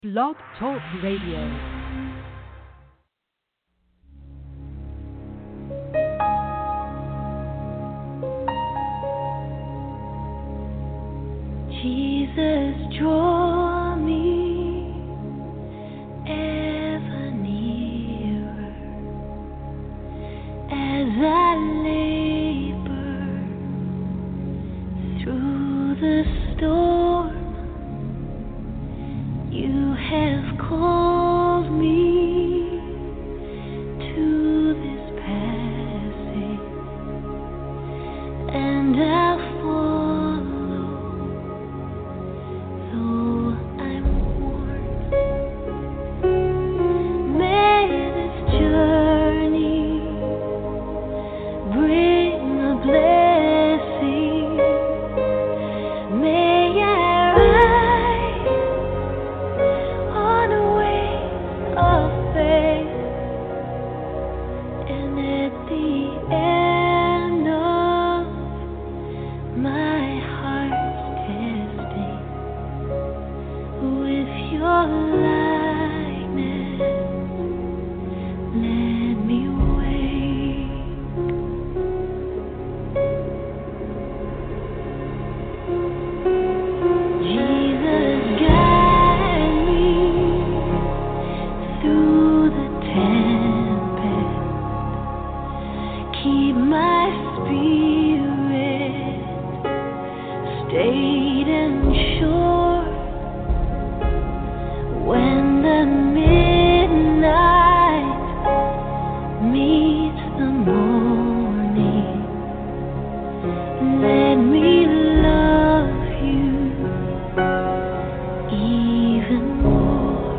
Blog Talk Radio. Jesus, draw me ever nearer as I labor through the storm. You have called me to this passage, and I'll follow. Though I'm worn, may this journey bring a blessing. May I rise on a wave of faith, and at the end of my heart's testing, with your likeness, let me wake. Jesus, guide me through the tempest. Keep my spirit stayed and sure. When the midnight meets the morning, let me love you even more.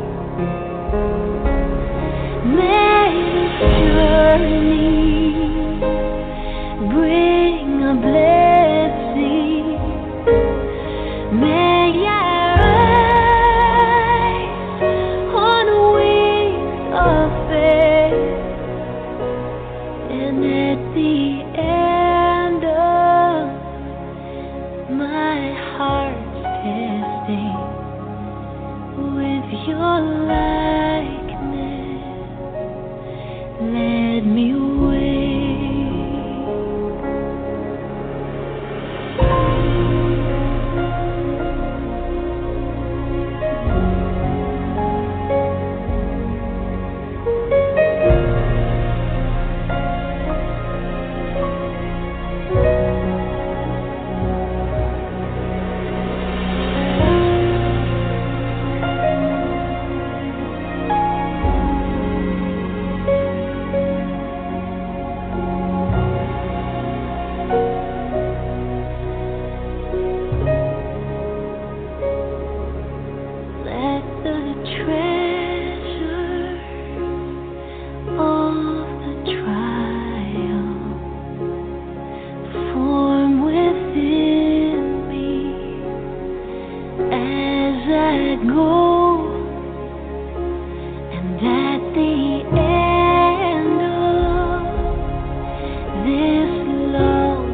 May this journey bring a blessing. May I rise on wings of faith, and at the end of my heart's testing, with your likeness, let me wake. Let the treasure of the trial form within me as I go, and at the end of this long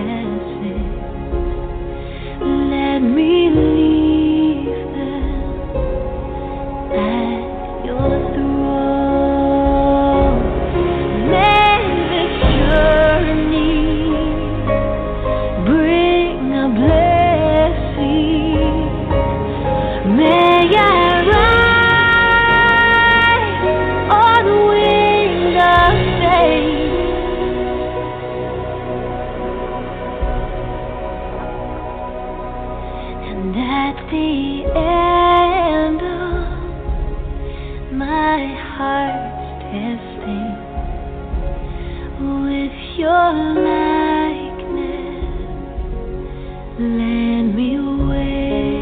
passage, let me leave them at your throne. May this journey bring a blessing. May I rise on wings of faith, and at the end of my heart's testing, with your likeness, let me wake.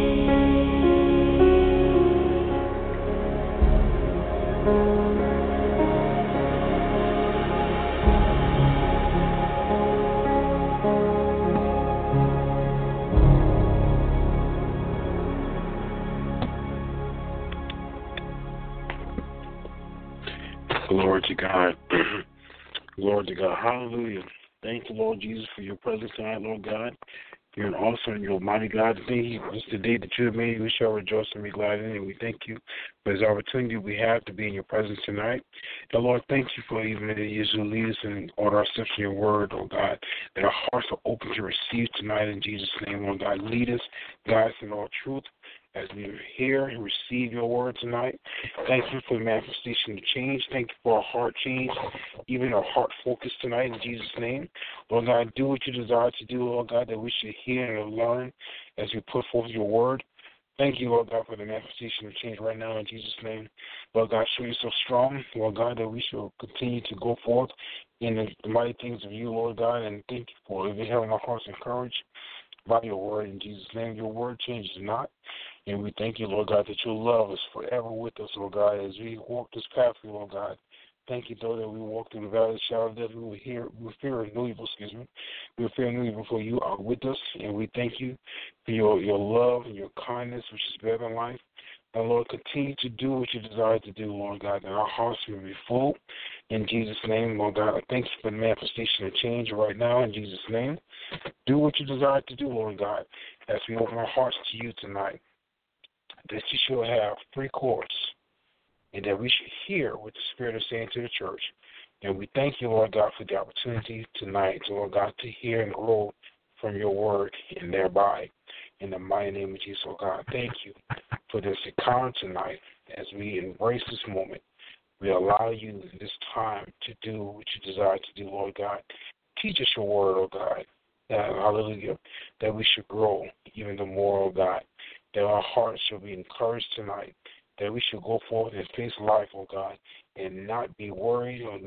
Glory to God. Glory to God. Hallelujah. Thank you, Lord Jesus, for your presence tonight, Lord God. You're an awesome and you're a mighty God. Today is the day that you have made. We shall rejoice and be glad in it. And we thank you for this opportunity we have to be in your presence tonight. And Lord, thank you for even that you lead us and order our steps in your word, oh God, that our hearts are open to receive tonight in Jesus' name, oh God. Lead us, guide us in all truth as we hear and receive your word tonight. Thank you for the manifestation of change. Thank you for our heart change, even our heart focus tonight in Jesus' name. Lord God, do what you desire to do, Lord God, that we should hear and learn as we put forth your word. Thank you, Lord God, for the manifestation of change right now in Jesus' name. Lord God, show yourself strong, Lord God, that we shall continue to go forth in the mighty things of you, Lord God, and thank you for it. We have our hearts encouraged by your word in Jesus' name. Your word changes not. And we thank you, Lord God, that you'll love us forever with us, Lord God, as we walk this pathway, Lord God. Thank you, though, that we walk through the valley of the shadow of death. We will fear no evil, We will fear no evil, for you are with us. And we thank you for your love and your kindness, which is better than life. And, Lord, continue to do what you desire to do, Lord God, that our hearts will be full. In Jesus' name, Lord God, I thank you for the manifestation of change right now, in Jesus' name. Do what you desire to do, Lord God, as we open our hearts to you tonight, that you shall have free course, and that we should hear what the Spirit is saying to the church. And we thank you, Lord God, for the opportunity tonight, Lord God, to hear and grow from your word and thereby. In the mighty name of Jesus, Lord God, thank you for this encounter tonight. As we embrace this moment, we allow you this time to do what you desire to do, Lord God. Teach us your word, oh God, hallelujah, that we should grow even the more, oh God, that our hearts shall be encouraged tonight, that we should go forward and face life, oh God, and not be worried or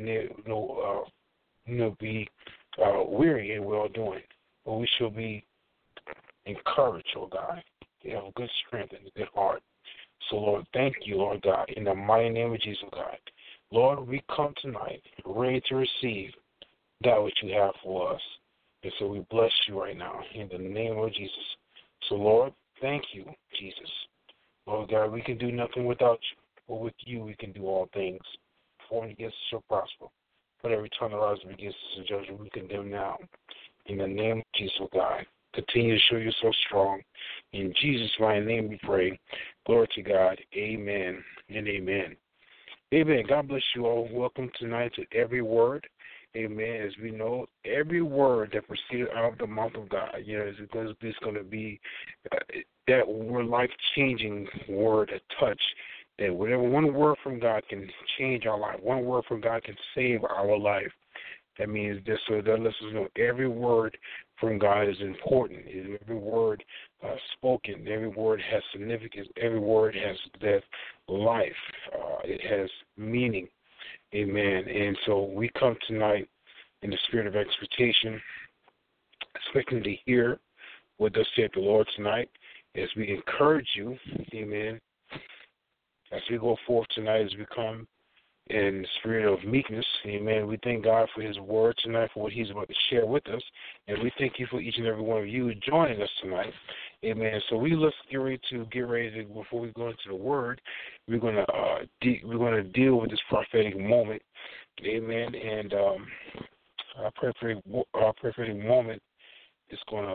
be weary in well doing, but we shall be encouraged, oh God, to have good strength and a good heart. So, Lord, thank you, Lord God, in the mighty name of Jesus, God. Lord, we come tonight ready to receive that which you have for us. And so we bless you right now in the name of Jesus. So, Lord, thank you, Jesus. Lord God, we can do nothing without you, but with you we can do all things. Formed against us shall prosper. But every tongue that rises against us in judgment we condemn now. In the name of Jesus, God, continue to show yourself strong. In Jesus' mighty name we pray. Glory to God. Amen and amen. Amen. God bless you all. Welcome tonight to Every Word. Amen. As we know, every word that proceeded out of the mouth of God, it's going to be that life-changing word, a touch, that whatever one word from God can change our life, one word from God can save our life. That means that lets us know every word from God is important. Every word spoken, every word has significance. Every word has that life. It has meaning. Amen. And so we come tonight in the spirit of expectation, expecting to hear what thus saith the Lord tonight, as we encourage you, amen, as we go forth tonight, as we come in the spirit of meekness, amen. We thank God for his word tonight, for what he's about to share with us, and we thank you for each and every one of you joining us tonight, amen. So let's get ready to before we go into the word, we're going to deal with this prophetic moment, amen. And our prophetic moment is going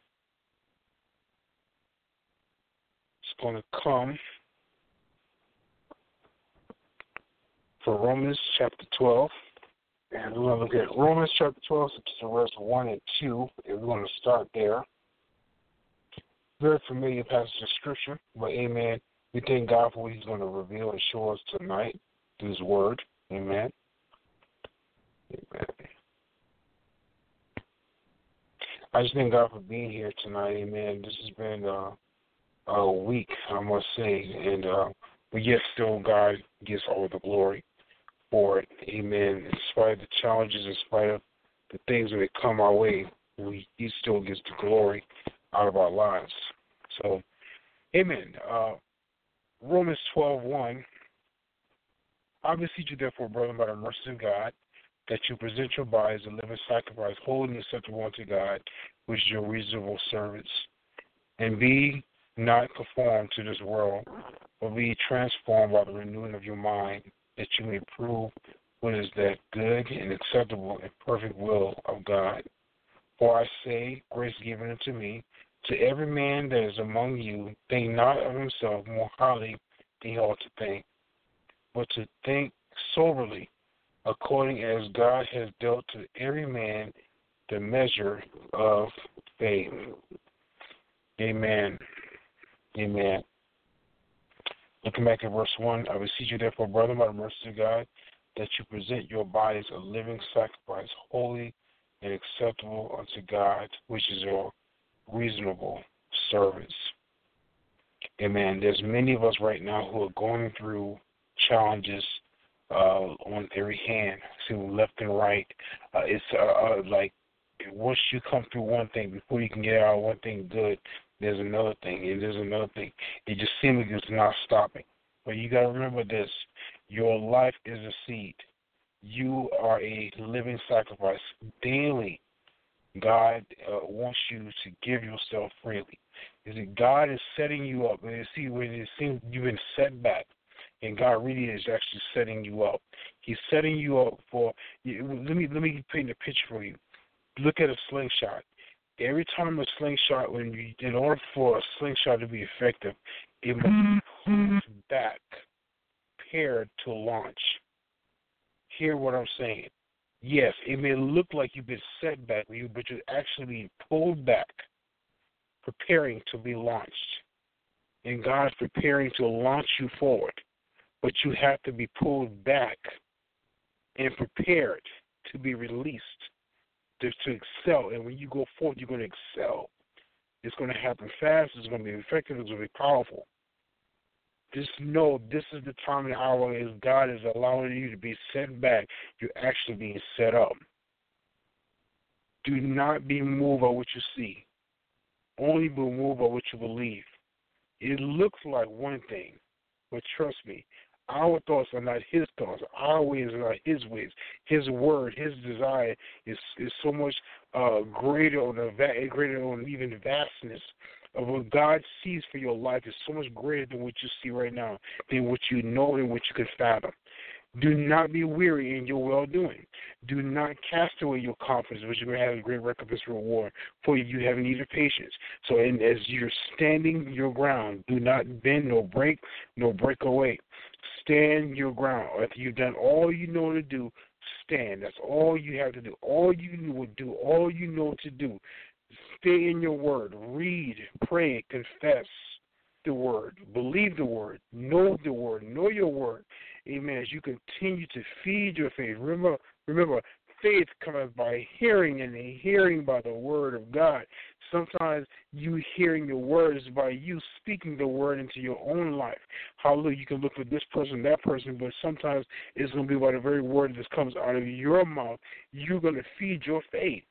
to come for Romans chapter 12. And we're going to look at Romans chapter 12, verse 1 and 2. And we're going to start there. Very familiar passage of Scripture, but amen. We thank God for what he's going to reveal and show us tonight through his word. Amen. Amen. I just thank God for being here tonight. Amen. This has been a week, I must say. And but yet still God gets all the glory for it. Amen. In spite of the challenges, in spite of the things that come our way, he still gets the glory out of our lives. So, amen. Romans 12:1. I beseech you, therefore, brethren, by the mercy of God, that you present your bodies a living sacrifice, holy and acceptable unto God, which is your reasonable service. And be not conformed to this world, but be transformed by the renewing of your mind, that you may prove what is that good and acceptable and perfect will of God. For I say, grace given unto me, to every man that is among you, think not of himself more highly than he ought to think, but to think soberly, according as God has dealt to every man the measure of faith. Amen. Amen. Looking back at verse 1, I beseech you therefore, brethren, by the mercy of God, that you present your bodies a living sacrifice, holy and acceptable unto God, which is your reasonable service. Amen. There's many of us right now who are going through challenges on every hand, see, left and right. It's like once you come through one thing, before you can get out of one thing good, there's another thing, and there's another thing. It just seems like it's not stopping. But you got to remember this. Your life is a seed. You are a living sacrifice. Daily, God wants you to give yourself freely. You see, God is setting you up. And you see, when it seems you've been set back, and God really is actually setting you up. He's setting you up for. Let me paint a picture for you. Look at a slingshot. Every time a slingshot, in order for a slingshot to be effective, it must be pulled back, prepared to launch. Hear what I'm saying? Yes, it may look like you've been set back, but you're actually being pulled back, preparing to be launched. And God's preparing to launch you forward. But you have to be pulled back and prepared to be released, to excel. And when you go forward, you're going to excel. It's going to happen fast. It's going to be effective. It's going to be powerful. Just know this is the time and hour as God is allowing you to be set back. You're actually being set up. Do not be moved by what you see. Only be moved by what you believe. It looks like one thing, but trust me, our thoughts are not his thoughts. Our ways are not his ways. His word, his desire is so much greater on even the vastness of what God sees for your life is so much greater than what you see right now, than what you know and what you can fathom. Do not be weary in your well-doing. Do not cast away your confidence, which you're going to have a great recompense reward, for you have need of patience. So as you're standing your ground, do not bend, nor break away. Stand your ground. After you've done all you know to do, stand. That's all you have to do. All you know to do. Stay in your word. Read, pray, confess the word. Believe the word. Know the word. Know your word. Amen. As you continue to feed your faith. Remember, faith comes by hearing, and the hearing by the word of God. Sometimes you hearing the words by you speaking the word into your own life. Hallelujah. You can look for this person, that person, but sometimes it's going to be by the very word that comes out of your mouth. You're going to feed your faith.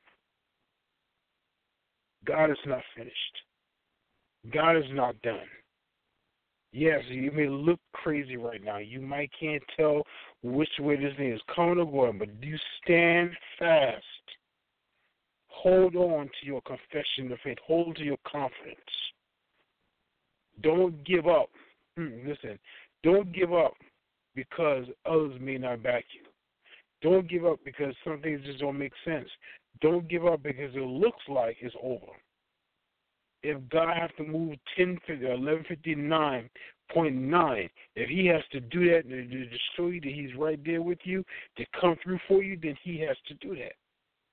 God is not finished. God is not done. Yes, you may look crazy right now. You might can't tell which way this thing is coming or going, but you stand fast. Hold on to your confession of faith. Hold to your confidence. Don't give up. Listen, don't give up because others may not back you. Don't give up because some things just don't make sense. Don't give up because it looks like it's over. If God has to move 1159.9, if he has to do that to show you that he's right there with you, to come through for you, then he has to do that.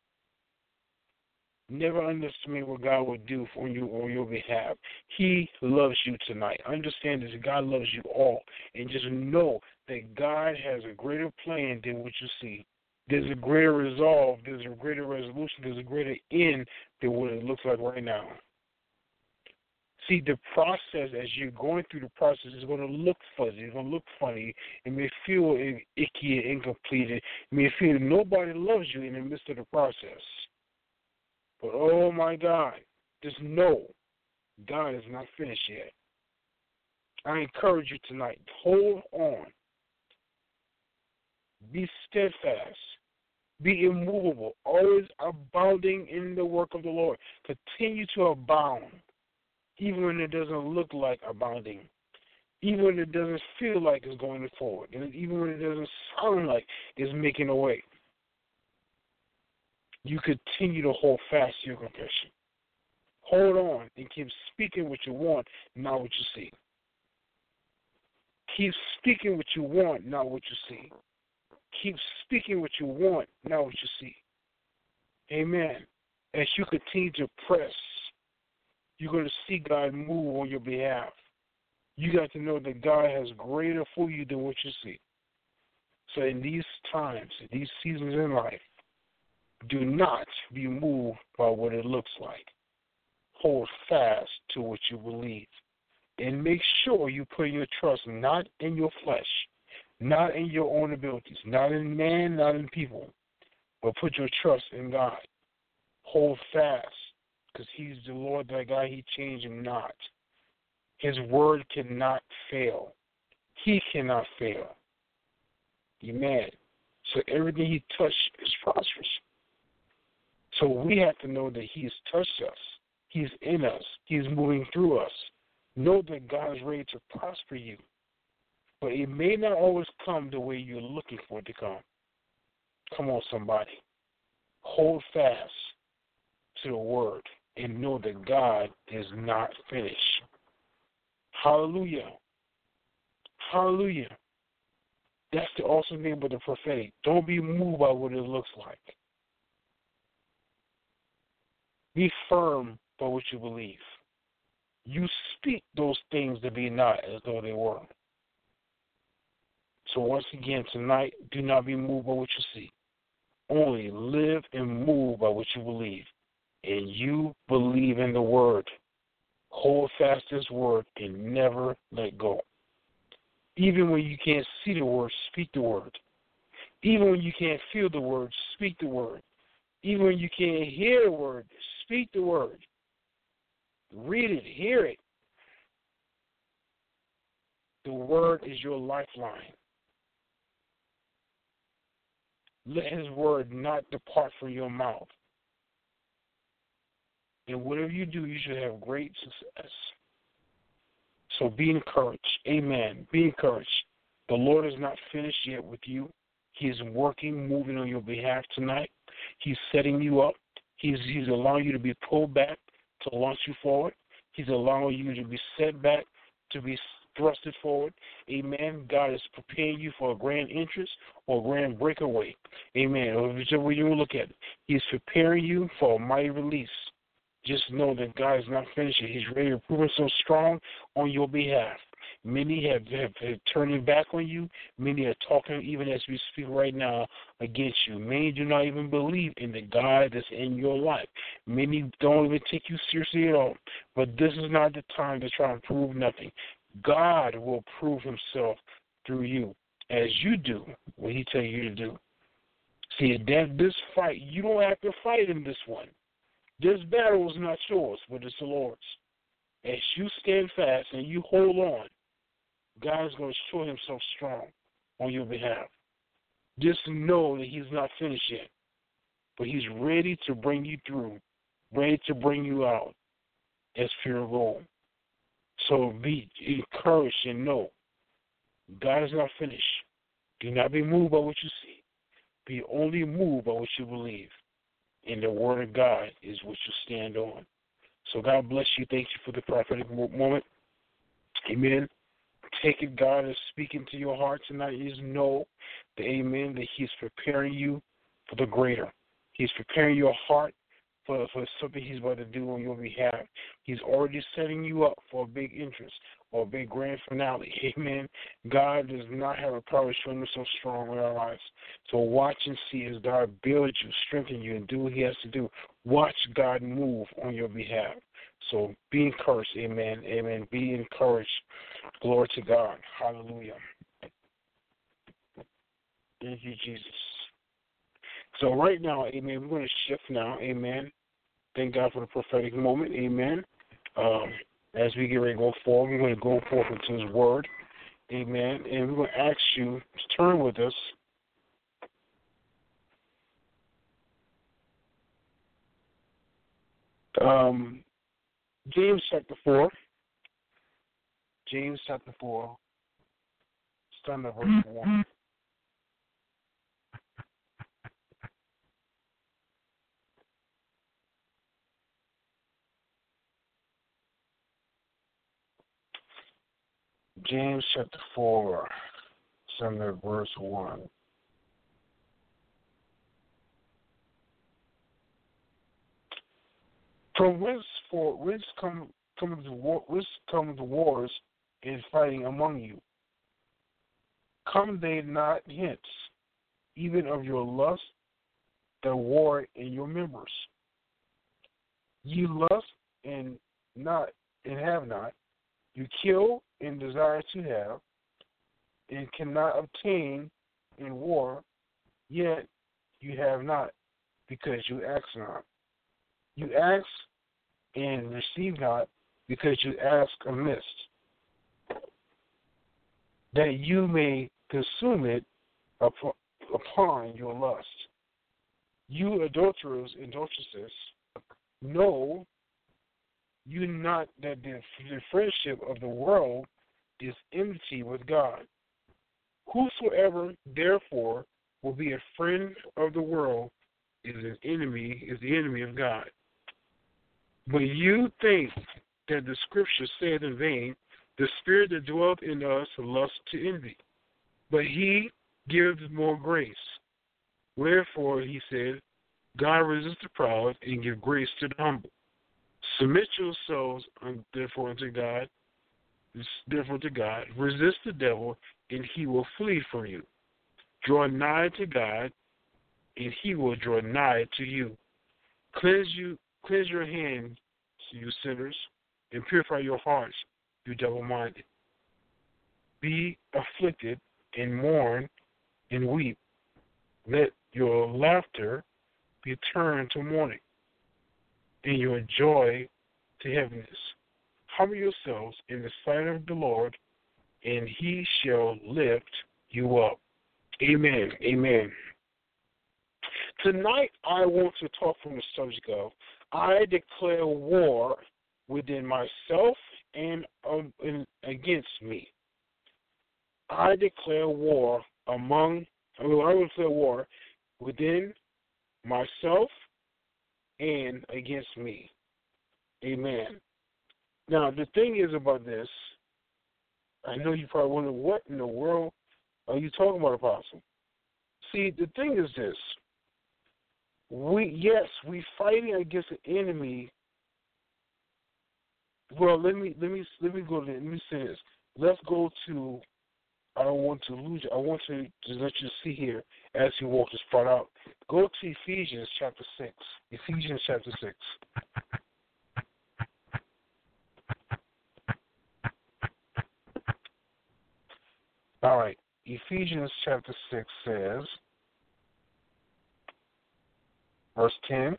Never underestimate what God will do for you on your behalf. He loves you tonight. Understand this, God loves you all. And just know that God has a greater plan than what you see. There's a greater resolve, there's a greater resolution, there's a greater end than what it looks like right now. See, the process, as you're going through the process, is going to look fuzzy. It's going to look funny. It may feel icky and incomplete. It may feel that nobody loves you in the midst of the process. But, oh, my God, just know God is not finished yet. I encourage you tonight, hold on. Be steadfast. Be immovable. Always abounding in the work of the Lord. Continue to abound. Even when it doesn't look like abounding, even when it doesn't feel like it's going forward, and even when it doesn't sound like it's making a way. you continue to hold fast to your confession. Hold on and keep speaking what you want, not what you see. Keep speaking what you want, not what you see. Keep speaking what you want, not what you see. Amen. As you continue to press, you're going to see God move on your behalf. You got to know that God has greater for you than what you see. So in these times, in these seasons in life, do not be moved by what it looks like. Hold fast to what you believe. And make sure you put your trust not in your flesh, not in your own abilities, not in man, not in people, but put your trust in God. Hold fast, because He's the Lord thy God. He changed not. His word cannot fail. He cannot fail. Amen. So everything He touched is prosperous. So we have to know that He has touched us. He's in us. He's moving through us. Know that God is ready to prosper you. But it may not always come the way you're looking for it to come. Come on, somebody. Hold fast to the word and know that God is not finished. Hallelujah. Hallelujah. That's the awesome thing about the prophetic. Don't be moved by what it looks like. Be firm by what you believe. You speak those things to be not as though they were. So once again, tonight, do not be moved by what you see. Only live and move by what you believe. And you believe in the word. Hold fast this word and never let go. Even when you can't see the word, speak the word. Even when you can't feel the word, speak the word. Even when you can't hear the word, speak the word. Read it, hear it. The word is your lifeline. Let His word not depart from your mouth. And whatever you do, you should have great success. So be encouraged. Amen. Be encouraged. The Lord is not finished yet with you. He is working, moving on your behalf tonight. He's setting you up. He's allowing you to be pulled back to launch you forward. He's allowing you to be set back to be thrusted forward. Amen. God is preparing you for a grand entrance or a grand breakaway. Amen. Or whichever way you look at it. He's preparing you for a mighty release. Just know that God is not finished yet. He's ready to prove Himself strong on your behalf. Many have turned back on you. Many are talking, even as we speak right now, against you. Many do not even believe in the God that's in your life. Many don't even take you seriously at all. But this is not the time to try and prove nothing. God will prove Himself through you as you do what He tells you to do. See, this fight, you don't have to fight in this one. This battle is not yours, but it's the Lord's. As you stand fast and you hold on, God is going to show Himself strong on your behalf. Just know that He's not finished yet, but He's ready to bring you through, ready to bring you out as pure gold. So be encouraged and know God is not finished. Do not be moved by what you see. Be only moved by what you believe. And the word of God is what you stand on. So God bless you. Thank you for the prophetic moment. Amen. Take it, God is speaking to your heart tonight. Just know that, amen, that He's preparing you for the greater. He's preparing your heart for something He's about to do on your behalf. He's already setting you up for a big entrance or a big grand finale. Amen. God does not have a power to show Himself strong in our lives. So watch and see as God builds you, strengthen you, and do what He has to do. Watch God move on your behalf. So be encouraged. Amen. Amen. Be encouraged. Glory to God. Hallelujah. Thank you, Jesus. So right now, amen, we're going to shift now. Amen. Thank God for the prophetic moment. Amen. As we get ready to go forward, we're going to go forth into His word. Amen. And we're going to ask you to turn with us James chapter 4. James chapter 4. Starting at verse 1. James chapter 4, verse 1. From whence come the wars and fighting among you? Come they not hence, even of your lust that war in your members? Ye lust and have not, you kill and desire to have, and cannot obtain in war, yet you have not, because you ask not. You ask and receive not, because you ask amiss, that you may consume it upon your lust. You adulterers and adulteresses, know you not that the friendship of the world is enmity with God? Whosoever therefore will be a friend of the world is the enemy of God. But you think that the Scripture saith in vain, the Spirit that dwelleth in us lusts to envy. But he gives more grace. Wherefore he said, God resists the proud and give grace to the humble. Submit yourselves therefore to God. Resist the devil, and he will flee from you. Draw nigh to God, and he will draw nigh to you. Cleanse your hands, you sinners, and purify your hearts, you double-minded. Be afflicted, and mourn, and weep. Let your laughter be turned to mourning, and your joy to heaviness. Humble yourselves in the sight of the Lord, and he shall lift you up. Amen. Amen. Tonight, I want to talk from the subject of I declare war within myself and against me. I declare war within myself and against me. Amen. Now, the thing is about this, I know you probably wonder, what in the world are you talking about, Apostle? See, the thing is this. We fighting against an enemy. Well, let me go there. Let me say this. Let's go to. I don't want to lose you. I want to let you see here as you walk this part out. Go to Ephesians chapter 6. Ephesians chapter 6. All right. Ephesians chapter 6 says, verse 10,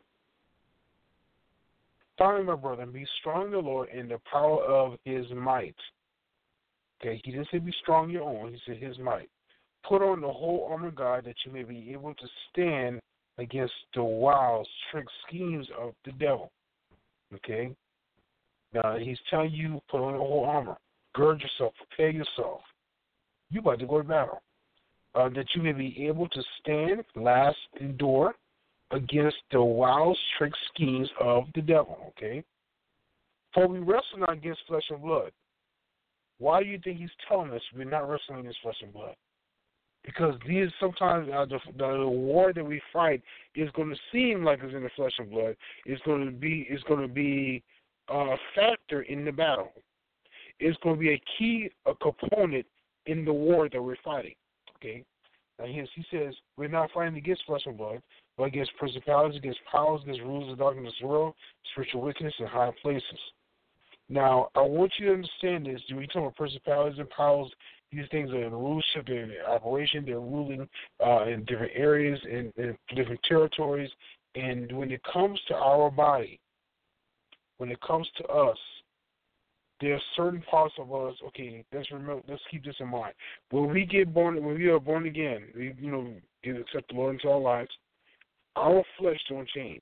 finally, my brethren, be strong in the Lord in the power of his might. Okay, he didn't say be strong in your own, he said his might. Put on the whole armor of God that you may be able to stand against the wiles, tricks, schemes of the devil. Okay? Now, he's telling you, put on the whole armor. Gird yourself, prepare yourself. You about to go to battle. That you may be able to stand, last, endure against the wiles, tricks, schemes of the devil. Okay? For we wrestle not against flesh and blood. Why do you think he's telling us we're not wrestling against flesh and blood? Because these sometimes the war that we fight is going to seem like it's in the flesh and blood. It's going to be a factor in the battle. It's going to be a component in the war that we're fighting. Okay. Now he says we're not fighting against flesh and blood, but against principalities, against powers, against rulers of darkness of the world, spiritual wickedness in high places. Now, I want you to understand this. When we talk about principalities and powers, these things are in rulership, they're in operation, they're ruling in different areas, in different territories. And when it comes to our body, when it comes to us, there are certain parts of us. Okay, let's keep this in mind. When we are born again, we accept the Lord into our lives. Our flesh don't change.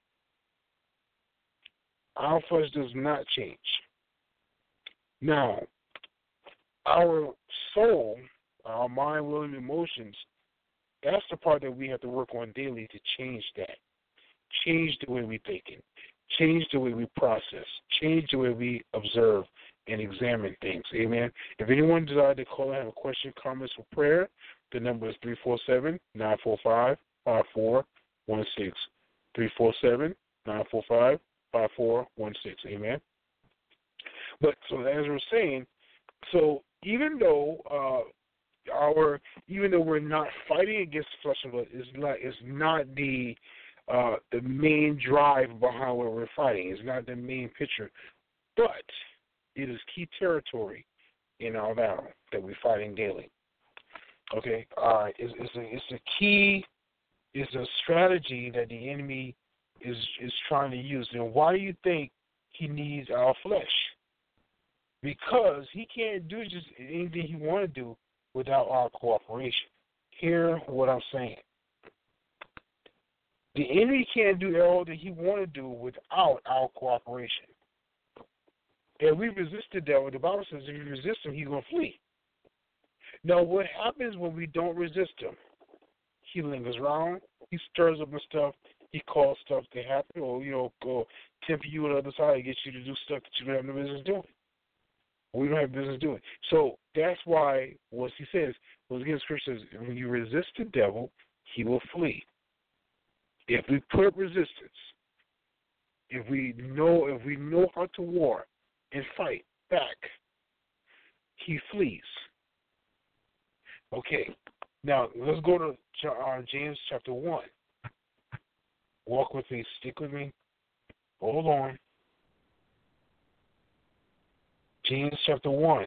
Our flesh does not change. Now, our soul, our mind, will, and emotions, that's the part that we have to work on daily to change that. Change the way we think it. Change the way we process. Change the way we observe. and examine things. Amen. If anyone desires to call and have a question, comments, or prayer, the number is 347-945-5416. 347-945-5416. Amen. But so as we're saying, so even though we're not fighting against flesh and blood, it's not the main drive behind what we're fighting. It's not the main picture, but it is key territory in our battle that we're fighting daily. Okay, it's a key, it's a strategy that the enemy is trying to use. And why do you think he needs our flesh? Because he can't do just anything he want to do without our cooperation. Hear what I'm saying. The enemy can't do all that he want to do without our cooperation. If we resist the devil, the Bible says if you resist him, he's going to flee. Now, what happens when we don't resist him? He lingers around. He stirs up and stuff. He calls stuff to happen, or go tempt you on the other side and get you to do stuff that you don't have no business doing. We don't have business doing. So that's why what he says, once again, Scripture says, when you resist the devil, he will flee. If we put up resistance, if we know how to war and fight back, he flees. Okay, now let's go to James chapter 1. Walk with me, stick with me, hold on. James chapter 1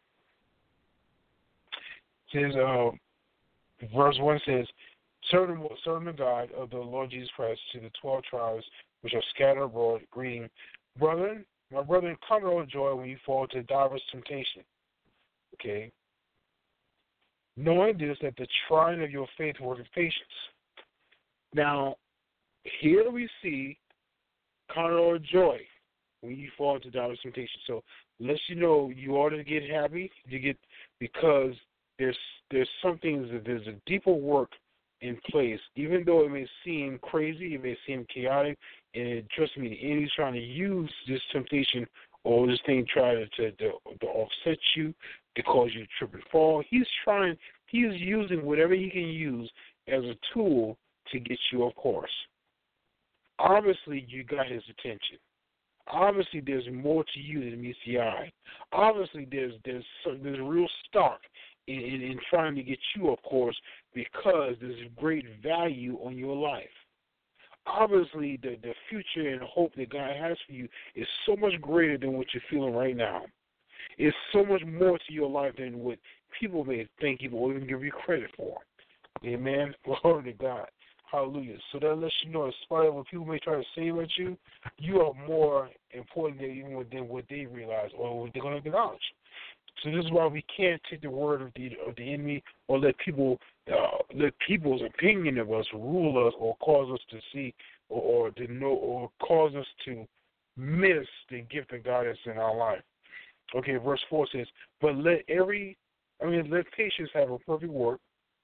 says, verse 1 says, Serve the God of the Lord Jesus Christ to the 12 tribes which are scattered abroad, greeting. Brethren, my brethren, count it all joy when you fall into diverse temptation. Okay. Knowing this, that the trying of your faith worketh patience. Now, here we see count it all joy when you fall into diverse temptation. So, let you know you ought to get happy. Because there's some things that there's a deeper work in place, even though it may seem crazy, it may seem chaotic, and trust me, the enemy's trying to use this temptation or this thing try to offset you, to cause you to trip and fall. He's using whatever he can use as a tool to get you off course. Obviously, you got his attention. Obviously, there's more to you than meets the eye. Obviously, there's real stock in trying to get you, of course, because there's great value on your life. Obviously, the future and hope that God has for you is so much greater than what you're feeling right now. It's so much more to your life than what people may think you or even give you credit for. Amen. Glory to God. Hallelujah. So that lets you know, in spite of what people may try to say about you, you are more important than what they realize or what they're going to acknowledge. So this is why we can't take the word of the enemy or let people's opinion of us rule us or cause us to see or to know or cause us to miss the gift of God that's in our life. Okay, verse 4 says, but let patience have a perfect work,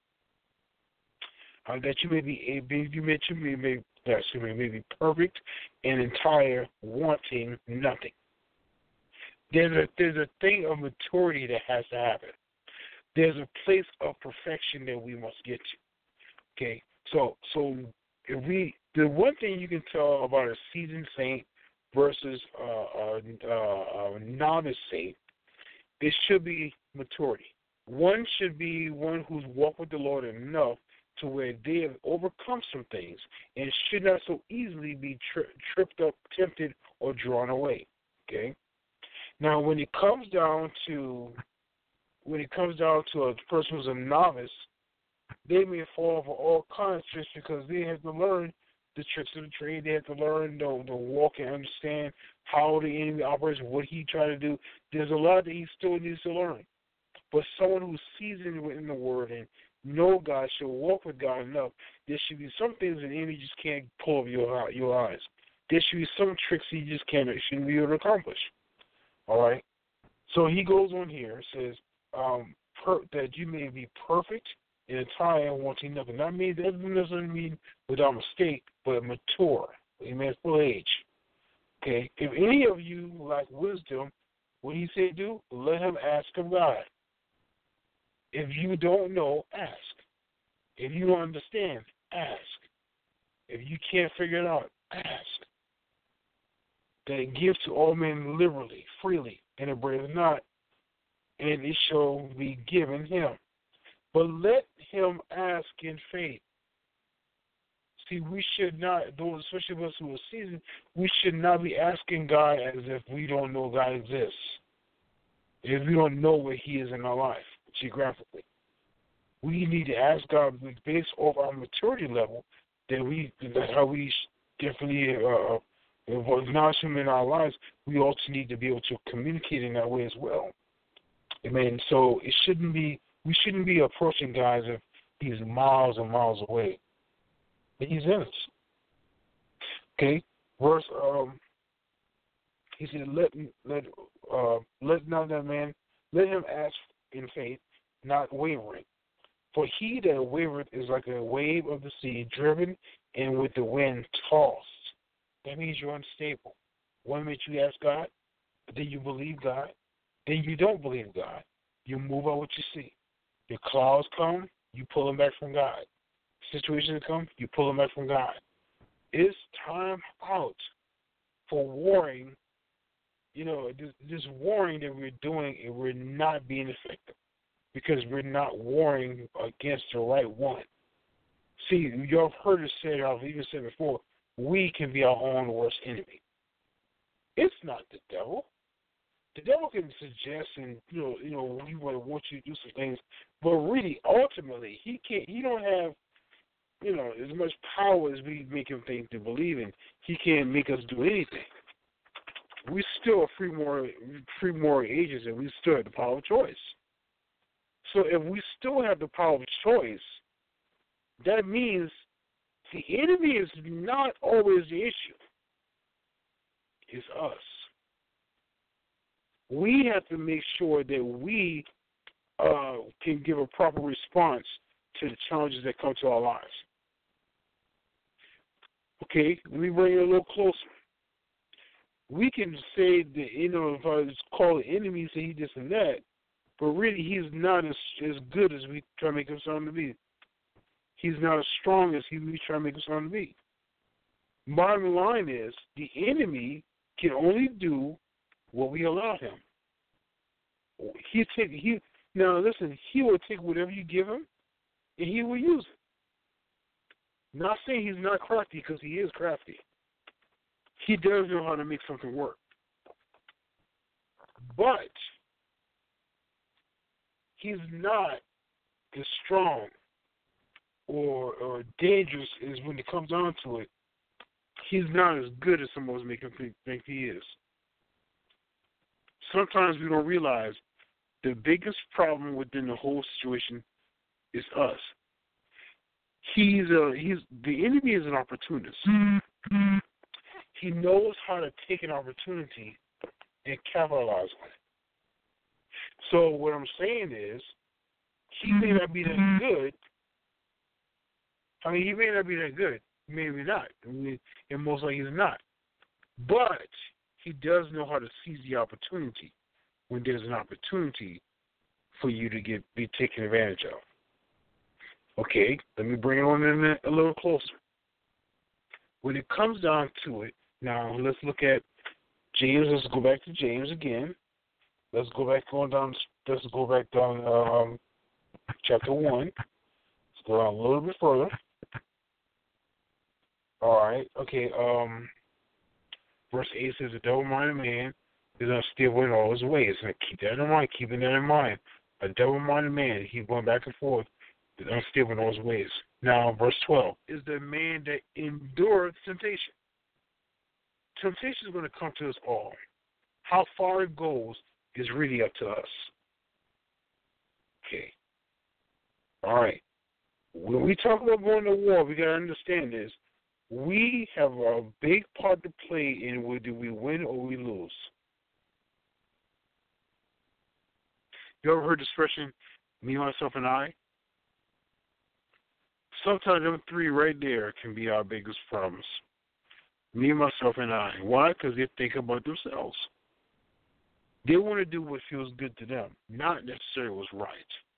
that you may be perfect and entire, wanting nothing. There's a thing of maturity that has to happen. There's a place of perfection that we must get to. Okay, so the one thing you can tell about a seasoned saint versus a novice saint, it should be maturity. One should be one who's walked with the Lord enough to where they have overcome some things and should not so easily be tripped up, tempted, or drawn away. Okay. Now, when it comes down to a person who's a novice, they may fall for all kinds of tricks because they have to learn the tricks of the trade. They have to learn the walk and understand how the enemy operates, what he tried to do. There's a lot that he still needs to learn. But someone who's seasoned within the Word and know God, should walk with God enough, there should be some things that the enemy just can't pull over your eyes. There should be some tricks he just shouldn't be able to accomplish. All right? So he goes on here and says, that you may be perfect and entire and wanting nothing. That doesn't mean without mistake, but mature. Amen. Full age. Okay? If any of you lack wisdom, What he said do? Let him ask of God. If you don't know, ask. If you don't understand, ask. If you can't figure it out, ask. That it gives to all men liberally, freely, and upbraideth not, and it shall be given him. But let him ask in faith. See, we should not, those, especially of us who are seasoned, we should not be asking God as if we don't know God exists. If we don't know where he is in our life, geographically. We need to ask God based off our maturity level that's how we definitely acknowledge him in our lives. We also need to be able to communicate in that way as well. Amen. So we shouldn't be approaching God as if he's miles and miles away. But he's in us. Okay? Verse he said, let not that man, let him ask in faith, not wavering. For he that wavereth is like a wave of the sea, driven and with the wind tossed. That means you're unstable. One minute you ask God, but then you believe God, then you don't believe God. You move on what you see. Your clouds come, you pull them back from God. Situations come, you pull them back from God. It's time out for warring. You know, this warring that we're doing, and we're not being effective because we're not warring against the right one. See, you've heard it said, I've even said before, we can be our own worst enemy. It's not the devil. The devil can suggest and we want you to do some things, but really, ultimately, he can't. He don't have as much power as we make him think to believe in. He can't make us do anything. We still are free moral agents, and we still have the power of choice. So if we still have the power of choice, that means the enemy is not always the issue. It's us. We have to make sure that we can give a proper response to the challenges that come to our lives. Okay, let me bring it a little closer. We can say that, if I was called an enemy, say he this and that, but really he's not as good as we try to make him sound to be. He's not as strong as we try to make him sound to be. Bottom line is, the enemy can only do what we allow him. Now listen, he will take whatever you give him, and he will use it. Not saying he's not crafty, because he is crafty. He does know how to make something work. But he's not as strong or dangerous as when it comes down to it. He's not as good as some of us make him think he is. Sometimes we don't realize the biggest problem within the whole situation is us. The enemy is an opportunist. He knows how to take an opportunity and capitalize on it. So what I'm saying is, he may not be that good. I mean, he may not be that good. Maybe not. And most likely he's not. But he does know how to seize the opportunity when there's an opportunity for you to be taken advantage of. Okay, let me bring it on in a little closer. When it comes down to it, now let's look at James. Let's go back to James again. Let's go back down chapter 1. Let's go down a little bit further. All right. Okay. Verse 8 says, "The double-minded man is unstable in all his ways." And keep that in mind. Keeping that in mind. A double-minded man, he's going back and forth, is unstable in all his ways. Now, verse 12 is the man that endures temptation. Temptation is going to come to us all. How far it goes is really up to us. Okay. All right. When we talk about going to war, we got to understand this. We have a big part to play in whether we win or we lose. You ever heard the expression, me, myself, and I? Sometimes them three right there can be our biggest problems. Me, myself, and I. Why? Because they think about themselves. They want to do what feels good to them, not necessarily what's right.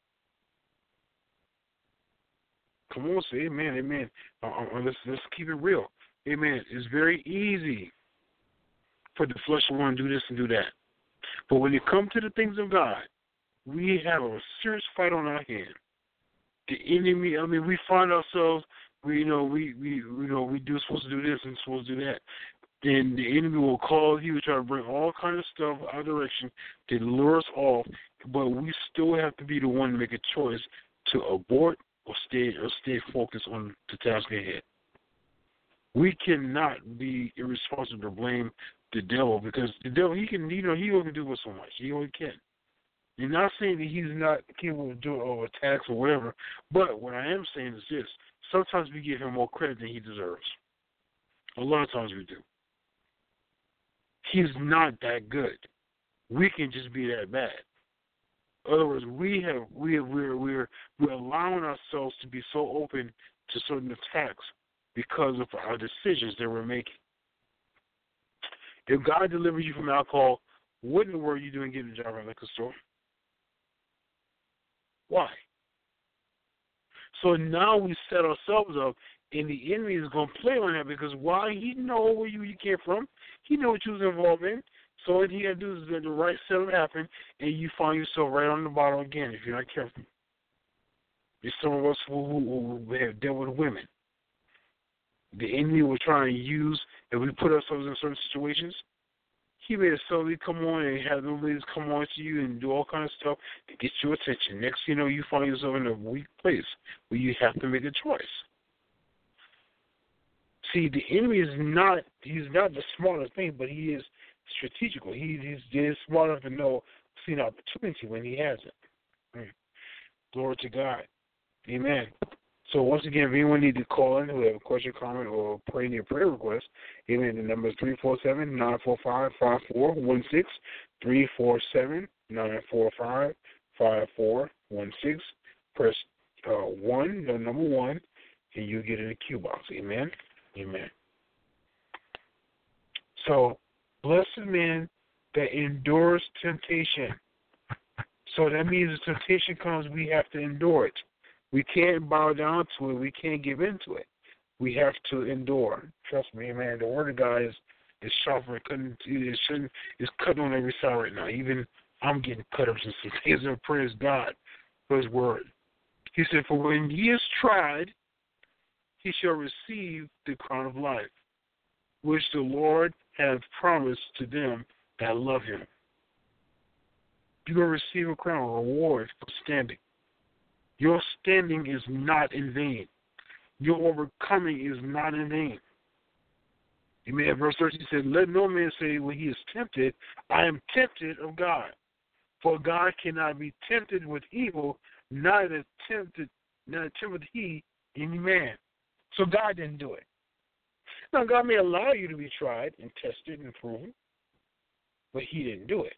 Come on, say amen, amen. Let's keep it real. Amen. It's very easy for the flesh to want to do this and do that. But when it comes to the things of God, we have a serious fight on our hands. The enemy, we find ourselves, we do supposed to do this and supposed to do that. And the enemy will call, he will try to bring all kinds of stuff our direction to lure us off, but we still have to be the one to make a choice to abort or stay focused on the task ahead. We cannot be irresponsible to blame the devil, because the devil, he only do it so much. He only can. You're not saying that he's not capable of doing or attacks or whatever, but what I am saying is this: sometimes we give him more credit than he deserves. A lot of times we do. He's not that good. We can just be that bad. In other words, we're allowing ourselves to be so open to certain attacks because of our decisions that we're making. If God delivers you from alcohol, what in the world are you doing getting a job at a liquor store? Why? So now we set ourselves up, and the enemy is going to play on that, because why? He know where you came from. He know what you was involved in. So what he got to do is let the right setup happen, and you find yourself right on the bottom again if you're not careful. There's some of us who have dealt with women. The enemy will try and use, if we put ourselves in certain situations, he may suddenly come on and have those ladies come on to you and do all kinds of stuff to get your attention. Next thing you know, you find yourself in a weak place where you have to make a choice. See, the enemy he's not the smartest thing, but he is strategical. He's smart enough to know, see an opportunity when he has it. Glory to God. Amen. So once again, if anyone needs to call in who have a question, comment, or pray in your prayer request, amen, the number is 347-945-5416, 347-945-5416. Press 1, the number 1, and you get in the queue box. Amen. Amen. So, blessed man that endures temptation. So that means if temptation comes, we have to endure it. We can't bow down to it. We can't give into it. We have to endure. Trust me, man. The Word of God is sharper. It's cutting on every side right now. Even I'm getting cut up some things. And praise God for His Word. He said, "For when he is tried, he shall receive the crown of life, which the Lord hath promised to them that love Him." You're going to receive a crown, a reward for standing. Your standing is not in vain. Your overcoming is not in vain. Amen. Verse 13 said, "Let no man say when he is tempted, I am tempted of God. For God cannot be tempted with evil, neither tempted he any man." So God didn't do it. Now, God may allow you to be tried and tested and proven, but He didn't do it.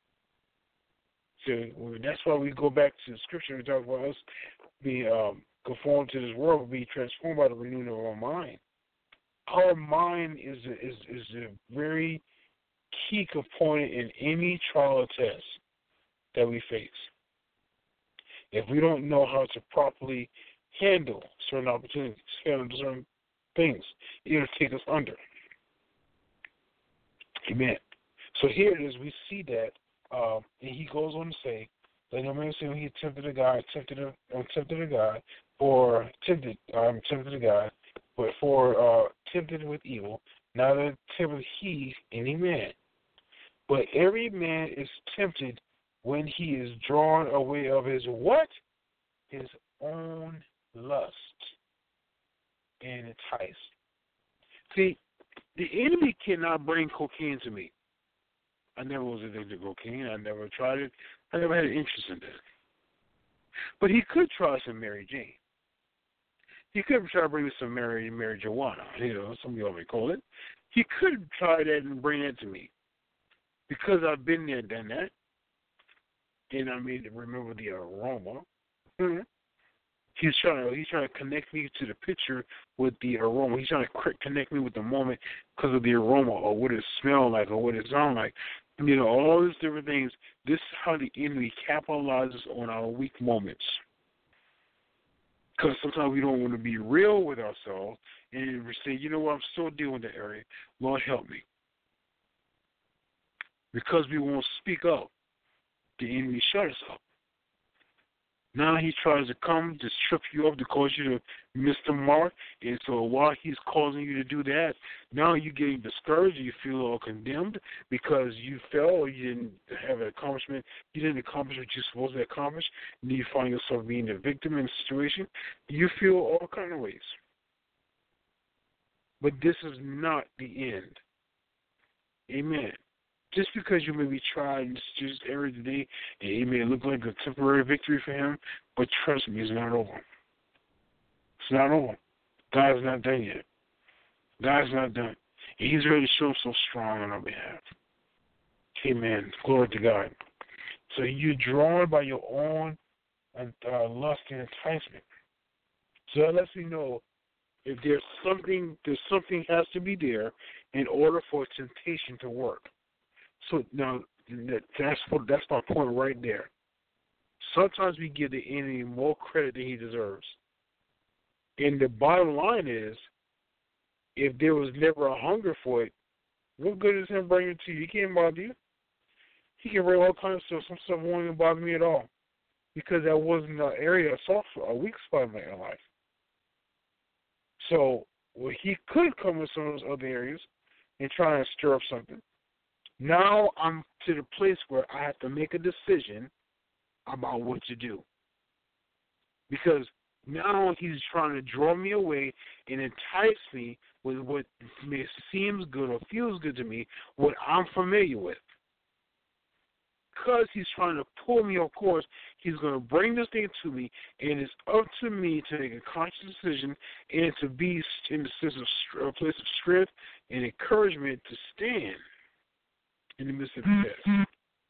So that's why we go back to the Scripture and talk about us being conformed to this world, be transformed by the renewing of our mind. Our mind is a very key component in any trial or test that we face. If we don't know how to properly handle certain opportunities, handle certain things, it'll take us under. Amen. So here it is, we see that, and he goes on to say, "Let no man say when he tempted a God, I'm tempted of God, but for tempted with evil, neither tempted he any man. But every man is tempted when he is drawn away of his" what? His own lust and enticed. See, the enemy cannot bring cocaine to me. I never was addicted to cocaine. I never tried it. I never had an interest in that. But he could try some Mary Jane. He could try to bring me some Mary Joanna, some of y'all may call it. He could try that and bring that to me. Because I've been there, done that. And I made to remember the aroma. Mm-hmm. He's trying to connect me to the picture with the aroma. He's trying to connect me with the moment because of the aroma or what it smelled like or what it sounded like. All these different things. This is how the enemy capitalizes on our weak moments. Because sometimes we don't want to be real with ourselves and we say, I'm still dealing with that area. Lord, help me. Because we won't speak up, the enemy shuts us up. Now he tries to come to trip you up to cause you to miss the mark. And so while he's causing you to do that, now you're getting discouraged. You feel all condemned because you fell or you didn't have an accomplishment. You didn't accomplish what you're supposed to accomplish. And you find yourself being a victim in the situation. You feel all kind of ways. But this is not the end. Amen. Just because you may be trying just every day, and it may look like a temporary victory for him, but trust me, it's not over. It's not over. God's not done yet. God's not done. And he's ready to show himself strong on our behalf. Amen. Glory to God. So you're drawn by your own lust and enticement. So that lets me know if there's something has to be there in order for temptation to work. So now that's my point right there. Sometimes we give the enemy more credit than he deserves. And the bottom line is, if there was never a hunger for it, what good is him bringing it to you? He can't bother you. He can bring all kinds of stuff. Some stuff won't even bother me at all, because that wasn't an area a weak spot in my life. So he could come with some of those other areas and try and stir up something. Now I'm to the place where I have to make a decision about what to do. Because now he's trying to draw me away and entice me with what seems good or feels good to me, what I'm familiar with. Because he's trying to pull me off course, he's going to bring this thing to me, and it's up to me to make a conscious decision and to be in a place of strength and encouragement to stand in the midst of the test.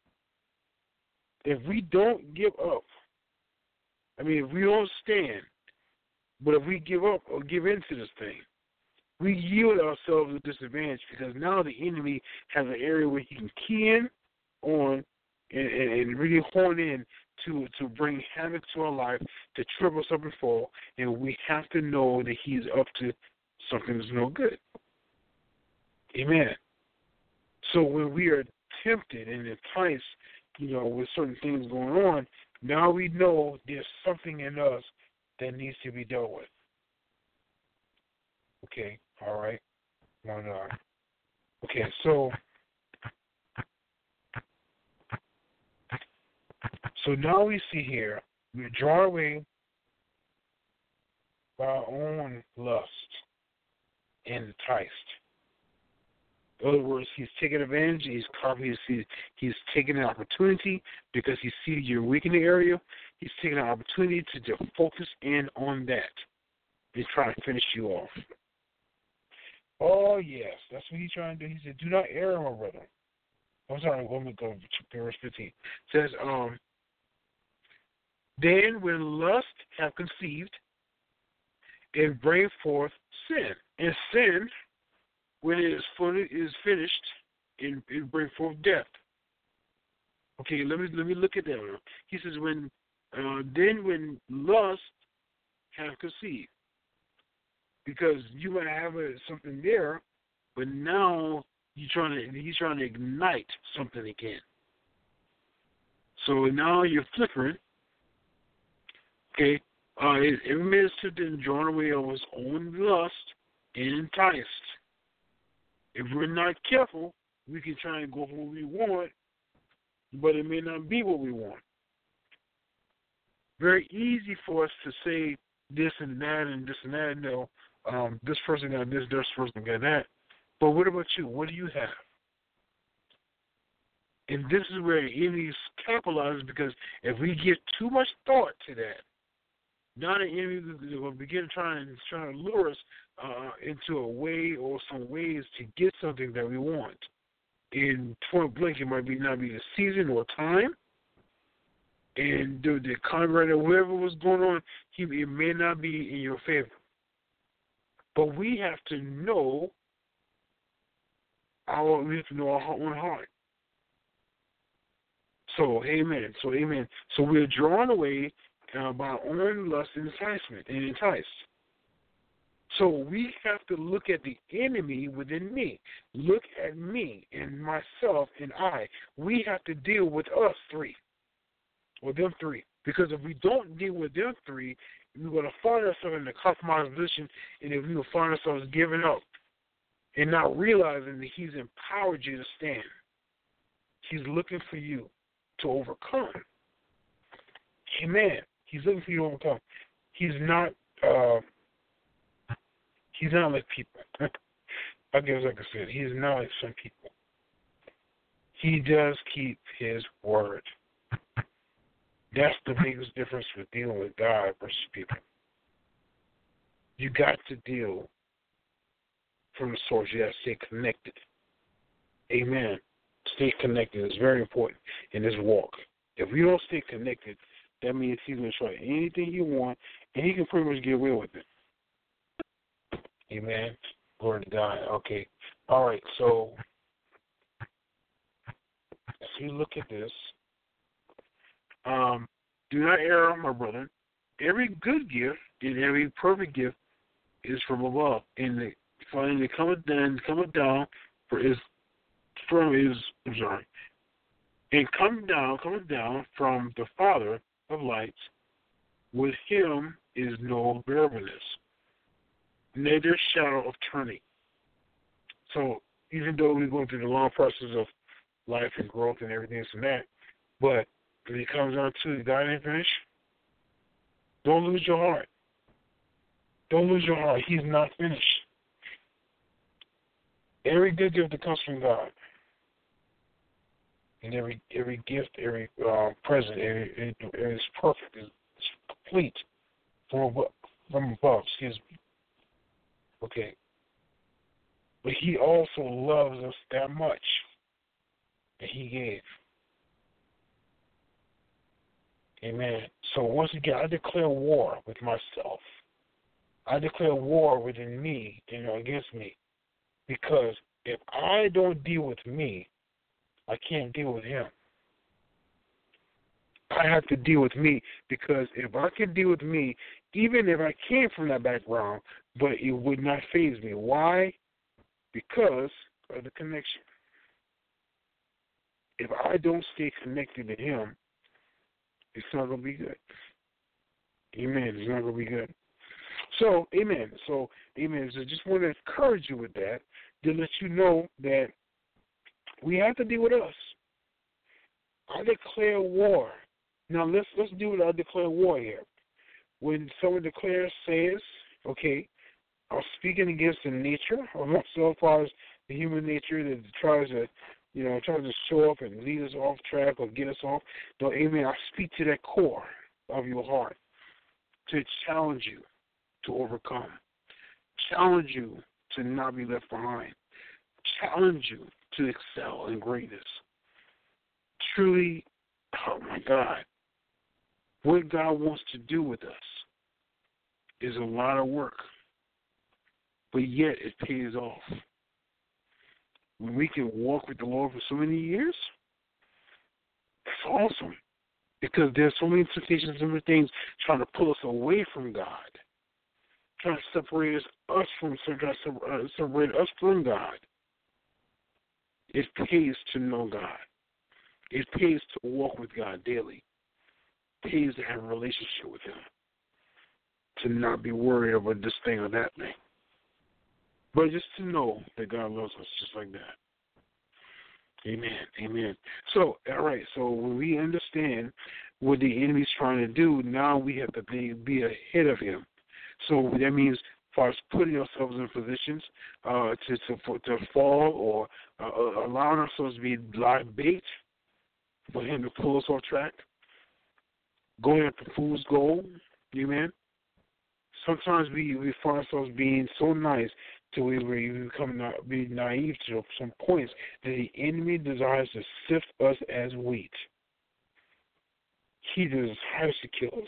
If we don't give up, if we don't stand, but if we give up or give into this thing, we yield ourselves a disadvantage, because now the enemy has an area where he can key in on and really hone in to bring havoc to our life, to trip us up and fall, and we have to know that he's up to something that's no good. Amen. So when we are tempted and enticed, with certain things going on, now we know there's something in us that needs to be dealt with. Okay, all right. Okay, so now we see here, we're drawn away by our own lust and enticed. In other words, he's taking advantage. He's taking an opportunity because he sees you're weak in the area. He's taking an opportunity to focus in on that and try to finish you off. Oh, yes, that's what he's trying to do. He said, do not err, my brother. I'm sorry, I'm going to go to verse 15. It says, then when lust have conceived, it bring forth sin. And sin, when it is finished, it bring forth death. Okay, let me look at that. He says, then when lust have conceived, because you might have something there, but now he's trying to ignite something again. So now you're flickering. Okay, every man is tempted and drawn away of his own lust and enticed. If we're not careful, we can try and go for what we want, but it may not be what we want. Very easy for us to say this and that and this and that. No, this person got this person got that. But what about you? What do you have? And this is where the enemy capitalizes, because if we give too much thought to that, now the enemy will begin trying to lure us into a way or some ways to get something that we want. In point blank, it might not be the season or time, and the congregant or whoever was going on, it may not be in your favor. But we have to know our own heart. So, amen. So, amen. So we're drawn away by our own lust and enticement and enticed. So we have to look at the enemy within me. Look at me and myself and I. We have to deal with us three, or them three. Because if we don't deal with them three, we're going to find ourselves in a compromised position, and if we will find ourselves giving up and not realizing that he's empowered you to stand. He's looking for you to overcome. Amen. He's looking for you to overcome. He's not like people. I guess like I said, he's not like some people. He does keep his word. That's the biggest difference with dealing with God versus people. You got to deal from the source. You got to stay connected. Amen. Stay connected is very important in this walk. If you don't stay connected, that means he's going to try anything you want, and he can pretty much get away with it. Amen. Glory to God. Okay. All right. So, as we look at this, do not err, my brother. Every good gift and every perfect gift is from above, and the finally cometh down cometh down from the Father of lights. With him is no variableness, neither shadow of turning. So even though we're going through the long process of life and growth and everything and that, but when it comes down to God ain't finished, don't lose your heart. Don't lose your heart. He's not finished. Every good gift that comes from God, and every gift, every present, is perfect, is complete from above. Excuse me. Okay. But he also loves us that much that he gave. Amen. So once again, I declare war with myself. I declare war within me, against me. Because if I don't deal with me, I can't deal with him. I have to deal with me, because if I can deal with me, even if I came from that background, but it would not faze me. Why? Because of the connection. If I don't stay connected to him, it's not going to be good. Amen. It's not going to be good. So, amen. So just want to encourage you with that, to let you know that we have to deal with us. I declare war. Now, let's deal with I declare war here. When someone declares, says, okay, I'm speaking against the nature of myself, as far as the human nature that tries to show up and lead us off track or get us off. No, amen. I speak to that core of your heart to challenge you to overcome, challenge you to not be left behind, challenge you to excel in greatness. Truly, oh my God, what God wants to do with us is a lot of work, but yet it pays off. When we can walk with the Lord for so many years, it's awesome. Because there's so many temptations and different things trying to pull us away from God, trying to separate us from God. It pays to know God. It pays to walk with God daily. It pays to have a relationship with him. To not be worried about this thing or that thing. But just to know that God loves us just like that. Amen. Amen. So, all right. So when we understand what the enemy's trying to do, now we have to be ahead of him. So that means, as far as putting ourselves in positions to fall, or allowing ourselves to be live bait for him to pull us off track, going after fool's gold. Amen. Sometimes we find ourselves being so nice to where we be naive to some points that the enemy desires to sift us as wheat. He desires to kill us.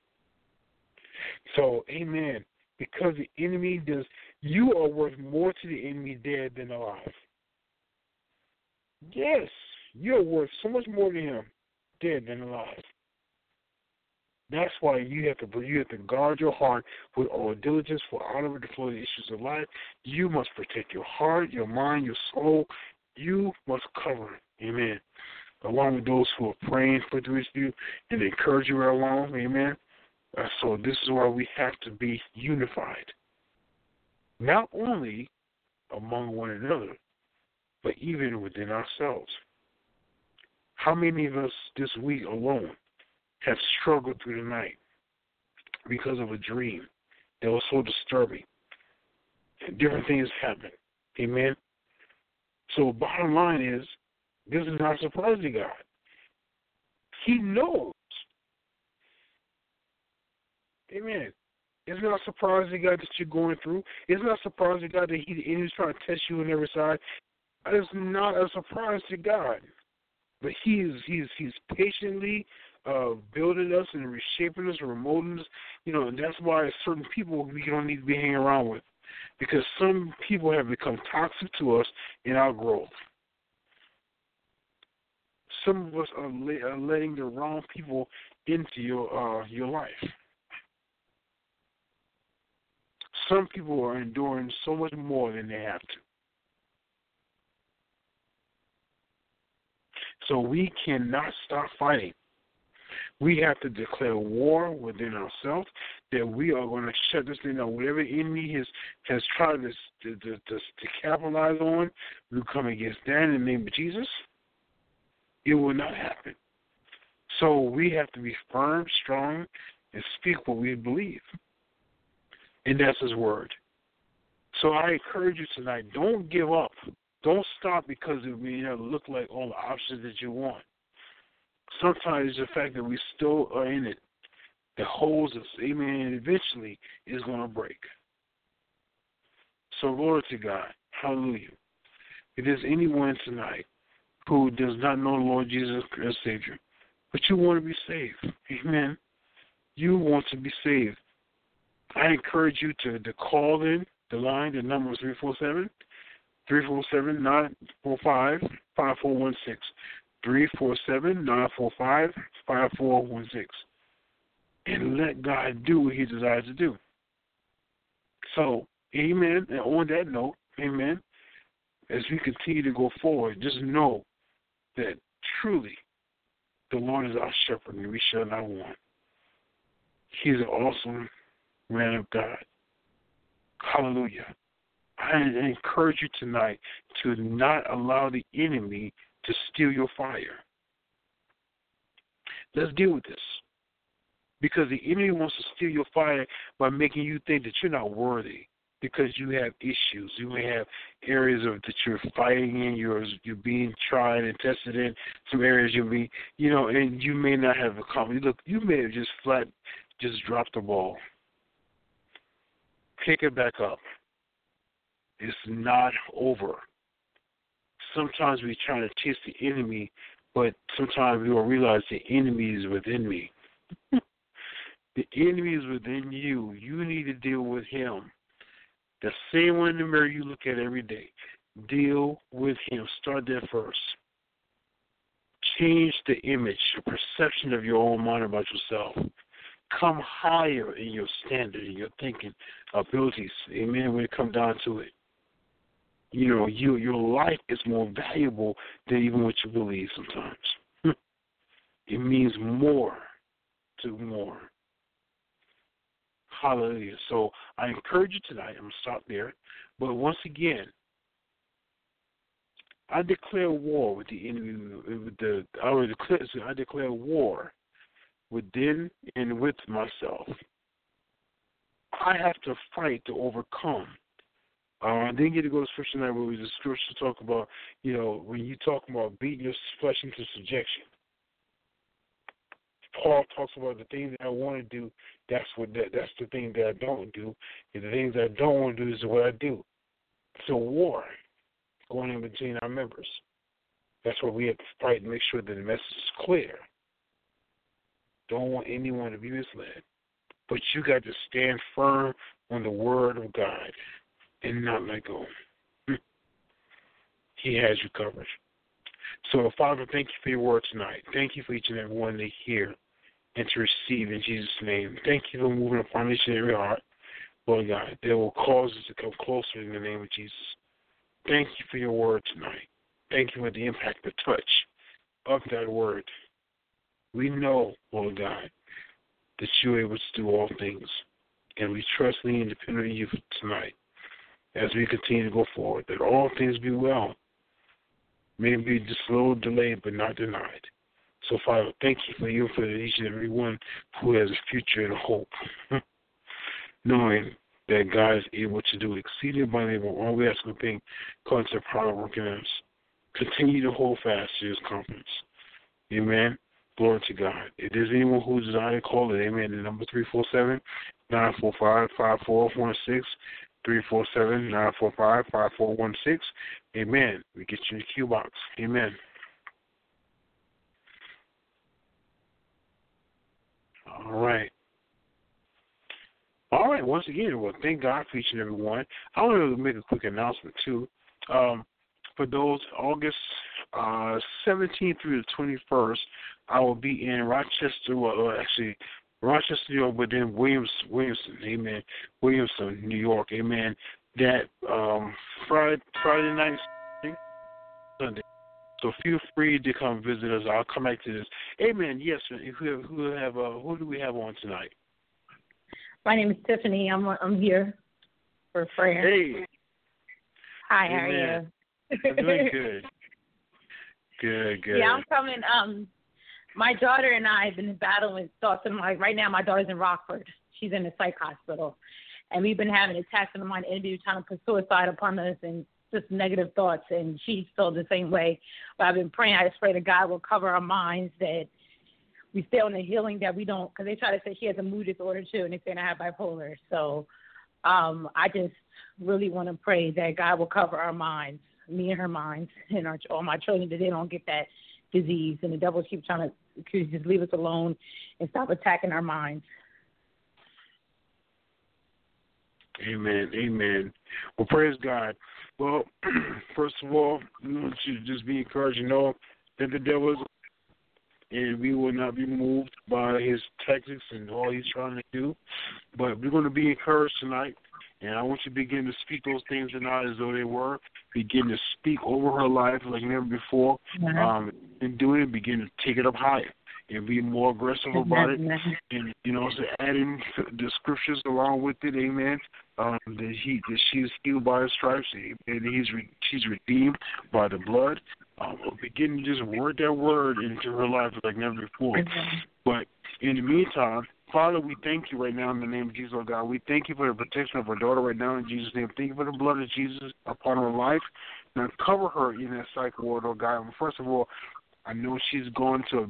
So, amen. Because the enemy you are worth more to the enemy dead than alive. Yes, you're worth so much more to him dead than alive. That's why you have to guard your heart with all diligence, for out of it the flow of the issues of life. You must protect your heart, your mind, your soul. You must cover it. Amen. Along with those who are praying for you and encourage you along. Amen. So this is why we have to be unified, not only among one another, but even within ourselves. How many of us this week alone have struggled through the night because of a dream that was so disturbing? And different things happen. Amen? So bottom line is, this is not surprising to God. He knows. Amen. It's not surprising God that you're going through. It's not surprising God that the enemy's trying to test you on every side. It's not a surprise to God. But he's patiently building us and reshaping us and remolding us. And that's why certain people we don't need to be hanging around with, because some people have become toxic to us in our growth. Some of us are letting the wrong people into your life. Some people are enduring so much more than they have to. So we cannot stop fighting. We have to declare war within ourselves, that we are going to shut this thing down. Whatever enemy has tried to capitalize on, we come against that in the name of Jesus. It will not happen. So we have to be firm, strong, and speak what we believe. And that's His word. So I encourage you tonight, don't give up. Don't stop because it may not look like all the options that you want. Sometimes the fact that we still are in it that holds us, amen, and eventually is going to break. So glory to God. Hallelujah. If there's anyone tonight who does not know the Lord Jesus as Savior, but you want to be saved, amen, you want to be saved, I encourage you to call in the line. The number is 347-945-5416. 347-945-5416. And let God do what He desires to do. So, amen. And on that note, amen, as we continue to go forward, just know that truly the Lord is our shepherd and we shall not want. He's an awesome man of God. Hallelujah. I encourage you tonight to not allow the enemy to steal your fire. Let's deal with this. Because the enemy wants to steal your fire by making you think that you're not worthy because you have issues. You may have areas that you're fighting in, you're being tried and tested in. Some areas you'll be, and you may not have accomplished. Look, you may have just dropped the ball. Pick it back up. It's not over. Sometimes we try to chase the enemy, but sometimes we will realize the enemy is within me. The enemy is within you. You need to deal with him. The same one in the mirror you look at every day. Deal with him. Start there first. Change the image, the perception of your own mind about yourself. Come higher in your standard, in your thinking abilities. Amen. When it comes down to it. Your life is more valuable than even what you believe sometimes. It means more to more. Hallelujah. So I encourage you tonight, I'm going to stop there. But once again, I declare war with the enemy. I declare war within and with myself. I have to fight to overcome. I didn't get to go to Scripture tonight where the Scripture talk about, when you talk about beating your flesh into subjection. Paul talks about the things that I want to do, that's the thing that I don't do. And the things that I don't want to do is what I do. It's a war going in between our members. That's why we have to fight and make sure that the message is clear. Don't want anyone to be misled. But you got to stand firm on the Word of God and not let go. He has you covered. So, Father, thank you for your word tonight. Thank you for each and every one to hear and to receive in Jesus' name. Thank you for moving upon each and every heart, Lord God, that will cause us to come closer in the name of Jesus. Thank you for your word tonight. Thank you for the impact, the touch of that word. We know, Lord God, that you're able to do all things, and we trust and depend on you for tonight as we continue to go forward, that all things be well. May it be just a little delayed but not denied. So, Father, thank you for each and every one who has a future and a hope, knowing that God is able to do exceeding abundantly above all we ask and think, according to the power working in us. Continue to hold fast to his confidence. Amen. Glory to God. If there's anyone who desires to call it, amen, the number 347-945-5416, 347-945-5416. Amen. We get you in the queue box. Amen. All right. All right. Once again, well, thank God for each and every one. I want to make a quick announcement, too. For those August 17th through the 21st, I will be in Rochester, Rochester, New York, but then Williamson, amen, Williamson, New York, amen, that Friday night, Sunday. So feel free to come visit us. I'll come back to this. Amen. Yes, who do we have on tonight? My name is Tiffany. I'm here for prayer. Hey. Hi, Amen. How are you? I'm doing good. Good. Yeah, I'm coming. My daughter and I have been battling thoughts in my. Right now, my daughter's in Rockford. She's in a psych hospital, and we've been having attacks in the mind. Enemy trying to put suicide upon us and just negative thoughts. And she's still the same way. But I've been praying. I just pray that God will cover our minds, that we stay on the healing, that we don't. Because they try to say she has a mood disorder too, and they say I have bipolar. So I just really want to pray that God will cover our minds, me and her minds, and all my children, that they don't get that disease. And the devil keeps trying to just leave us alone and stop attacking our minds. Amen. Well, praise God. Well, first of all, we want you to just be encouraged, know that the devil is, and we will not be moved by his tactics and all he's trying to do. But we're going to be encouraged tonight. And I want you to begin to speak those things tonight as though they were. Begin to speak over her life like never before. And doing it, begin to take it up higher and be more aggressive about it. And, so adding the scriptures along with it, amen, that she is healed by his stripes, and she's redeemed by the blood. Begin to just word that word into her life like never before. But in the meantime, Father, we thank you right now in the name of Jesus, oh God. We thank you for the protection of our daughter right now in Jesus' name. Thank you for the blood of Jesus upon her life. Now cover her in that psych ward, oh God. First of all, I know she's going to a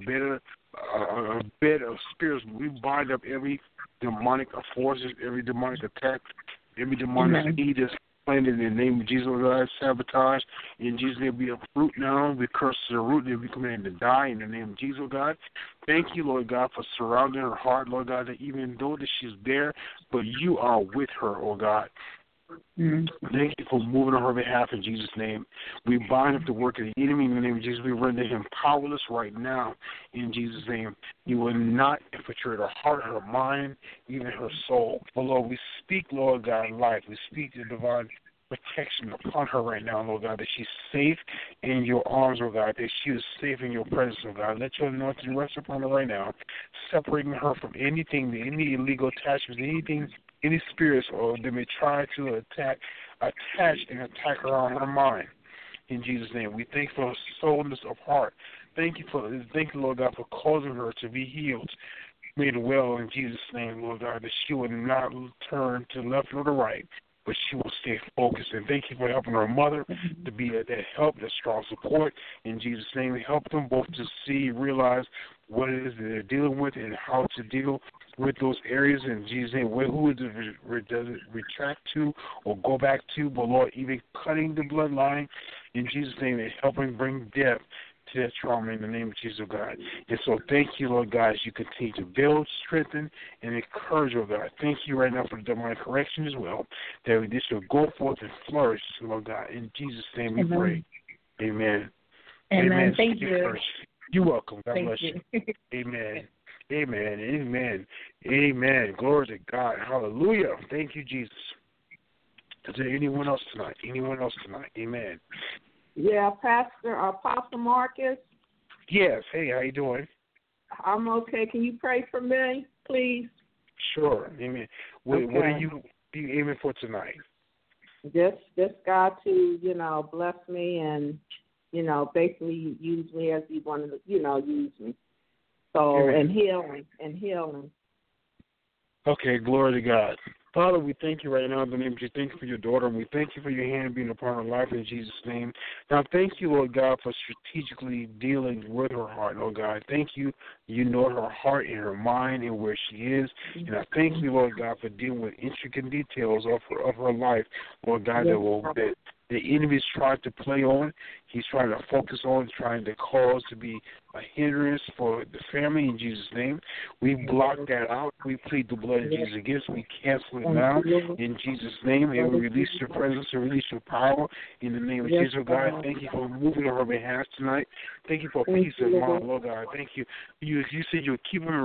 bed of spirits. We bind up every demonic forces, every demonic attack, every demonic seed that's planted in the name of Jesus, oh God, sabotage. In Jesus' name, we uproot now. We curse the root and we command to die in the name of Jesus, oh God. Thank you, Lord God, for surrounding her heart, Lord God, that even though that she's there, but you are with her, oh God. Thank you for moving on her behalf in Jesus' name. We bind up the work of the enemy in the name of Jesus. We render him powerless right now in Jesus' name. He will not infiltrate her heart, her mind, even her soul. But Lord, we speak, Lord God, life. We speak the divine protection upon her right now, Lord God, that she's safe in your arms, Lord God, that she is safe in your presence, Lord God. Let your anointing rest upon her right now, separating her from anything, any illegal attachments, any spirits or they may try to attach and attack her on her mind. In Jesus' name, we thank you for her soulness of heart. Thank you, Lord God, for causing her to be healed, made well in Jesus' name, Lord God, that she will not turn to the left or the right, but she will stay focused. And thank you for helping her mother to be that help, that strong support. In Jesus' name, help them both to see, realize what it is that they're dealing with and how to deal with those areas. In Jesus' name, who does it retract to or go back to? But, Lord, even cutting the bloodline in Jesus' name and helping bring death to that trauma in the name of Jesus, God. And so thank you, Lord God, as you continue to build, strengthen, and encourage, Lord God. Thank you right now for the divine correction as well, that this will go forth and flourish, Lord God. In Jesus' name we pray. Amen. Amen. Thank you. First. You're welcome. God bless you. Amen. Amen. Amen. Amen. Glory to God. Hallelujah. Thank you, Jesus. Is there anyone else tonight? Anyone else tonight? Amen. Yeah, Pastor Apostle Marcus. Yes. Hey, how you doing? I'm okay. Can you pray for me, please? Sure. Amen. What are you aiming for tonight? Just God to, bless me and, basically use me as He wanted to, use me. So, and healing. Okay, glory to God. Father, we thank you right now in the name of Jesus. Thank you for your daughter, and we thank you for your hand being upon her life in Jesus' name. Now, thank you, Lord God, for strategically dealing with her heart, Lord God. Thank you. You know her heart and her mind and where she is. And I thank you, Lord God, for dealing with intricate details of her life, Lord God, that the enemy's trying to play on. He's trying to focus on, trying to cause to be a hindrance for the family in Jesus' name. We block that out. We plead the blood of Jesus against. We cancel it now in Jesus' name. And we release your presence and release your power in the name of Jesus, God. Thank you for moving on her behalf tonight. Thank you for peace of mind, Lord God. Thank you. You said you would keep him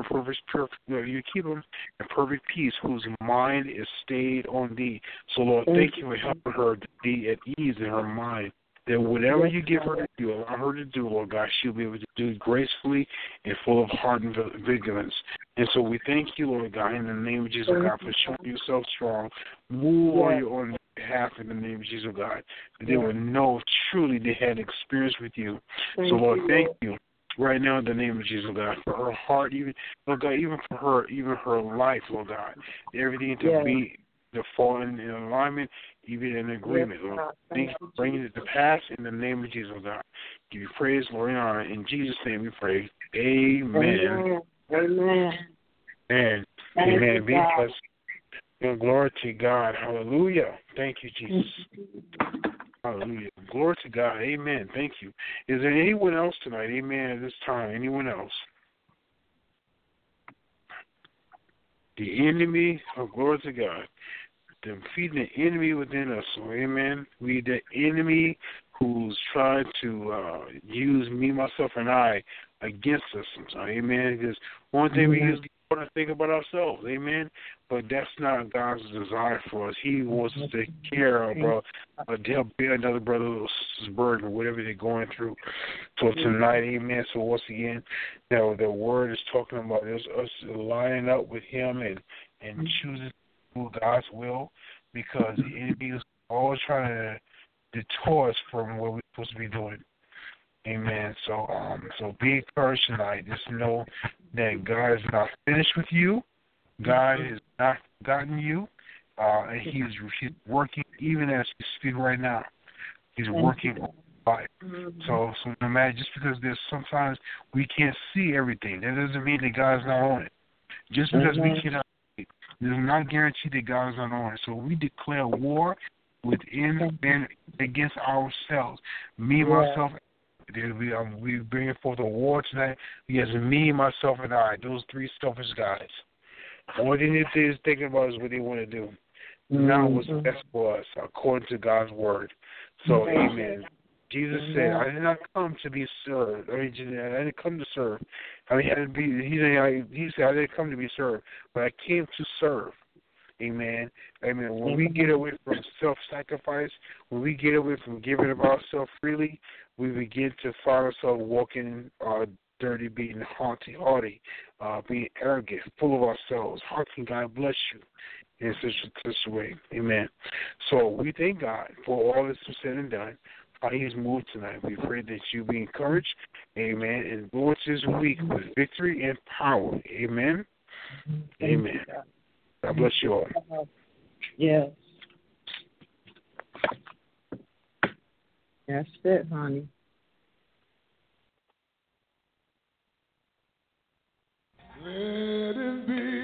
in perfect peace, whose mind is stayed on thee. So, Lord, thank you for helping her to be at ease in her mind. That whatever you give her to do, allow her to do, Lord God, she'll be able to do it gracefully and full of heart and vigilance. And so we thank you, Lord God, in the name of Jesus, God, for showing yourself strong. Move on your own behalf in the name of Jesus, God. That they will know truly they had experience with you. So, Lord, thank you. Right now, in the name of Jesus, God, for her heart, even, Lord God, even for her life, Lord God, everything to be to fall in alignment, even in agreement, Lord. Thank you for bringing it to pass in the name of Jesus, God. Give you praise, Lord, and honor. In Jesus' name we pray. Amen. Amen. Amen. Amen. Be blessed. Glory to God. Hallelujah. Thank you, Jesus. Hallelujah. Glory to God. Amen. Thank you. Is there anyone else tonight? Amen. At this time, anyone else? The enemy, glory to God. Defeating the enemy within us. So, amen. We the enemy who's trying to use me, myself, and I against us sometimes. Amen. Because one thing we usually want to think about ourselves. Amen. But that's not God's desire for us. He wants us to care about to help bear another brother or sister's burden or whatever they're going through. So tonight, amen. So once again, the word is talking about us lining up with him and choosing God's will, because the enemy is always trying to detour us from what we're supposed to be doing. Amen. So be encouraged tonight. Just know that God is not finished with you. God has not forgotten you. And He's working even as we speak right now. He's working on life. So no matter, just because there's sometimes we can't see everything, that doesn't mean that God's not on it. Just because we cannot, it does not guarantee that God is not on it. So we declare war within and against ourselves. Me, myself, we bring forth a war tonight against me, myself, and I. Those three selfish guys. Only thing they're thinking about is what they want to do. Not what's best for us, according to God's word. So, amen. Jesus said, I did not come to be served. I didn't come to serve. He said, I didn't come to be served, but I came to serve. Amen. Amen. When we get away from self-sacrifice, when we get away from giving of ourselves freely, we begin to find ourselves walking dirty, being haughty, being arrogant, full of ourselves. How can God bless you in such a way? Amen. So we thank God for all this said and done. How He's moved tonight. We pray that you be encouraged. Amen. And go into this week with victory and power. Amen. Amen. God bless you all. Yes. That's it, honey. Let it be.